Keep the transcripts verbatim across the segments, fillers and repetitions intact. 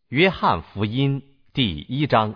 约翰福音第一章。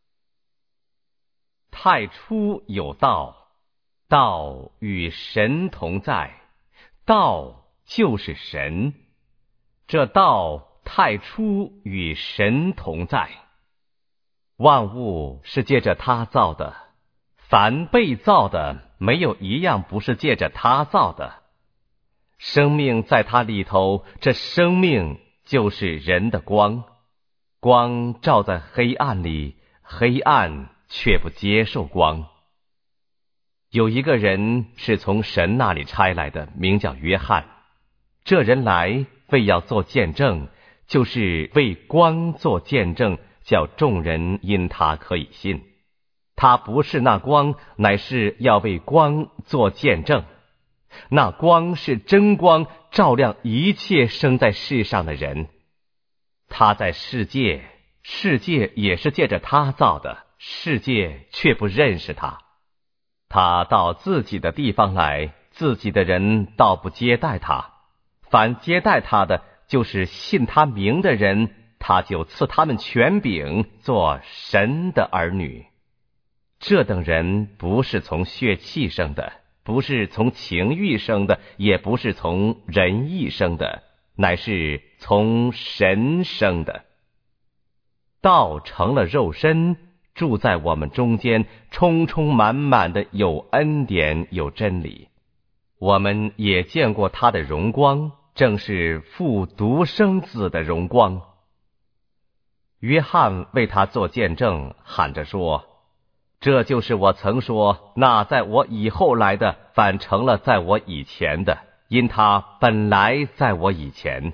太初有道，道与神同在，道就是神。这道太初与神同在。万物是借着他造的，凡被造的，没有一样不是借着他造的。生命在他里头，这生命就是人的光。光照在黑暗里，黑暗却不接受光。有一个人是从神那里差来的，名叫约翰。这人来为要做见证，就是为光做见证，叫众人因他可以信。他不是那光，乃是要为光做见证。那光是真光，照亮一切生在世上的人。他在世界，世界也是借着他造的，世界却不认识他。他到自己的地方来，自己的人倒不接待他。凡接待他的，就是信他名的人，他就赐他们权柄，做神的儿女。这等人不是从血气生的，不是从情欲生的，也不是从人意生的，乃是从神生的。道成了肉身，住在我们中间，充充满满的有恩典有真理。我们也见过他的荣光，正是父独生子的荣光。约翰为他做见证，喊着说：这就是我曾说，那在我以后来的，反成了在我以前的，因他本来在我以前。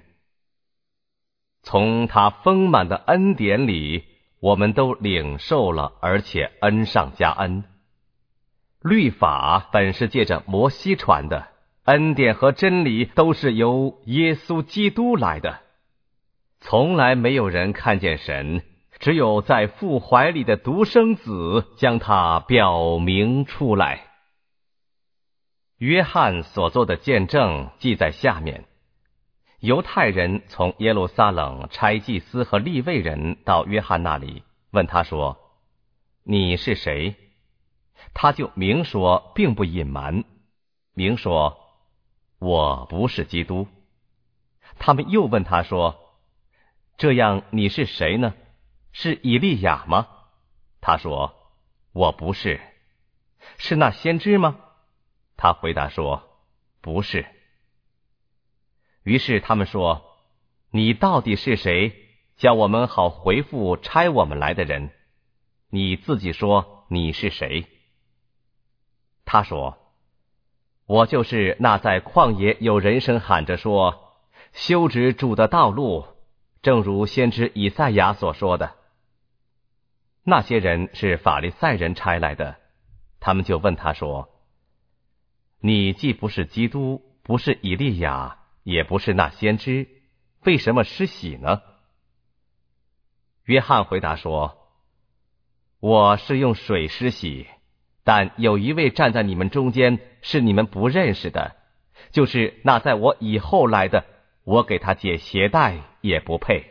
从他丰满的恩典里，我们都领受了，而且恩上加恩。律法本是借着摩西传的，恩典和真理都是由耶稣基督来的。从来没有人看见神，只有在父怀里的独生子将他表明出来。约翰所做的见证记在下面。犹太人从耶路撒冷差祭司和利未人到约翰那里，问他说：你是谁？他就明说，并不隐瞒，明说：我不是基督。他们又问他说：这样你是谁呢？是以利亚吗？他说：我不是。是那先知吗？他回答说：不是。于是他们说：你到底是谁？叫我们好回复差我们来的人。你自己说你是谁？他说：我就是那在旷野有人声喊着说，修直主的道路，正如先知以赛亚所说的。那些人是法利赛人差来的，他们就问他说：你既不是基督，不是以利亚，也不是那先知，为什么施洗呢？约翰回答说：我是用水施洗，但有一位站在你们中间，是你们不认识的，就是那在我以后来的，我给他解鞋带也不配。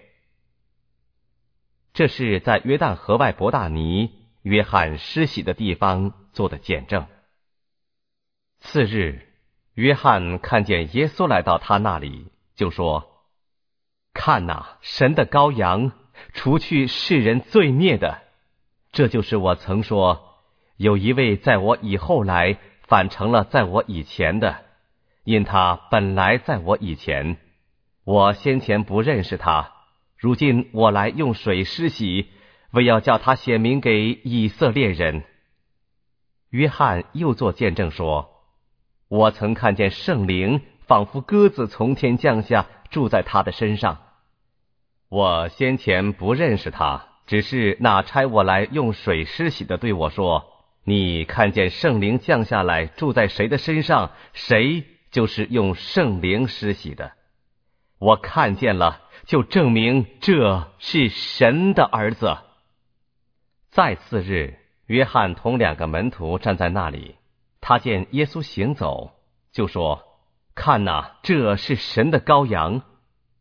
这是在约旦河外伯大尼约翰施洗的地方做的见证。次日，约翰看见耶稣来到他那里，就说：看哪，神的羔羊，除去世人罪孽的。这就是我曾说，有一位在我以后来，反成了在我以前的，因他本来在我以前。我先前不认识他，如今我来用水施洗，为要叫他显明给以色列人。约翰又作见证说：我曾看见圣灵仿佛鸽子从天降下，住在他的身上。我先前不认识他，只是那差我来用水施洗的对我说：你看见圣灵降下来住在谁的身上，谁就是用圣灵施洗的。我看见了，就证明这是神的儿子。再次日，约翰同两个门徒站在那里，他见耶稣行走，就说：看哪，这是神的羔羊。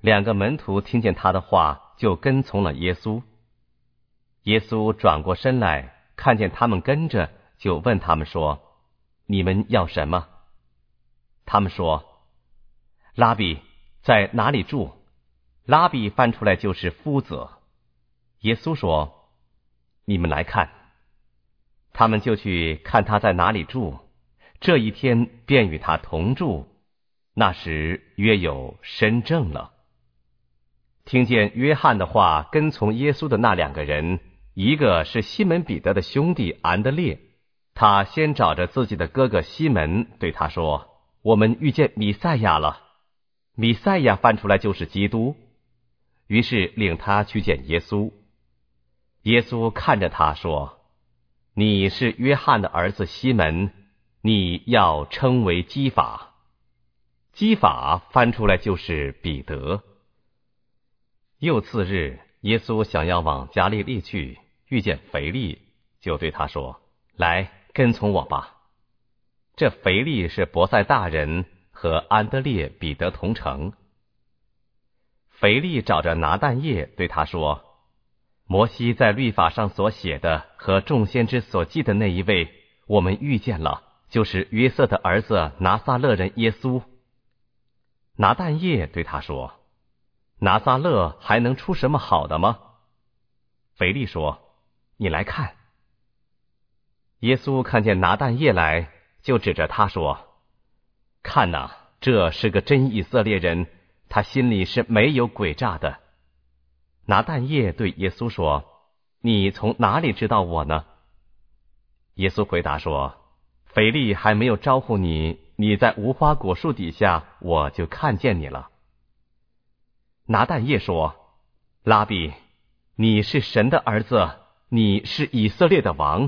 两个门徒听见他的话，就跟从了耶稣。耶稣转过身来，看见他们跟着，就问他们说：你们要什么？他们说：拉比，在哪里住？拉比翻出来就是夫子。耶稣说：你们来看。他们就去看他在哪里住，这一天便与他同住。那时约有申正了。听见约翰的话跟从耶稣的那两个人，一个是西门彼得的兄弟安德烈，他先找着自己的哥哥西门，对他说：我们遇见弥赛亚了。弥赛亚翻出来就是基督。于是领他去见耶稣。耶稣看着他说：你是约翰的儿子西门，你要称为基法。基法翻出来就是彼得。又次日，耶稣想要往加利利去，遇见腓利，就对他说：来，跟从我吧。这腓利是伯赛大人，和安德烈、彼得同城。腓利找着拿但业，对他说：摩西在律法上所写的和众先知所记的那一位，我们遇见了，就是约瑟的儿子拿撒勒人耶稣。拿但业对他说：拿撒勒还能出什么好的吗？腓利说：你来看。耶稣看见拿但业来，就指着他说：看哪，这是个真以色列人，他心里是没有诡诈的。拿但业对耶稣说：你从哪里知道我呢？耶稣回答说：腓利还没有招呼你，你在无花果树底下，我就看见你了。拿但业说：拉比，你是神的儿子，你是以色列的王。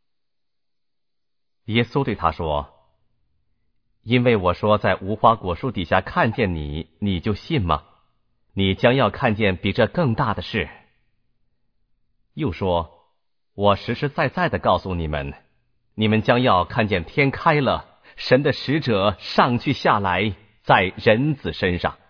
耶稣对他说：因为我说在无花果树底下看见你，你就信吗？你将要看见比这更大的事。又说：我实实在在的告诉你们，你们将要看见天开了，神的使者上去下来，在人子身上。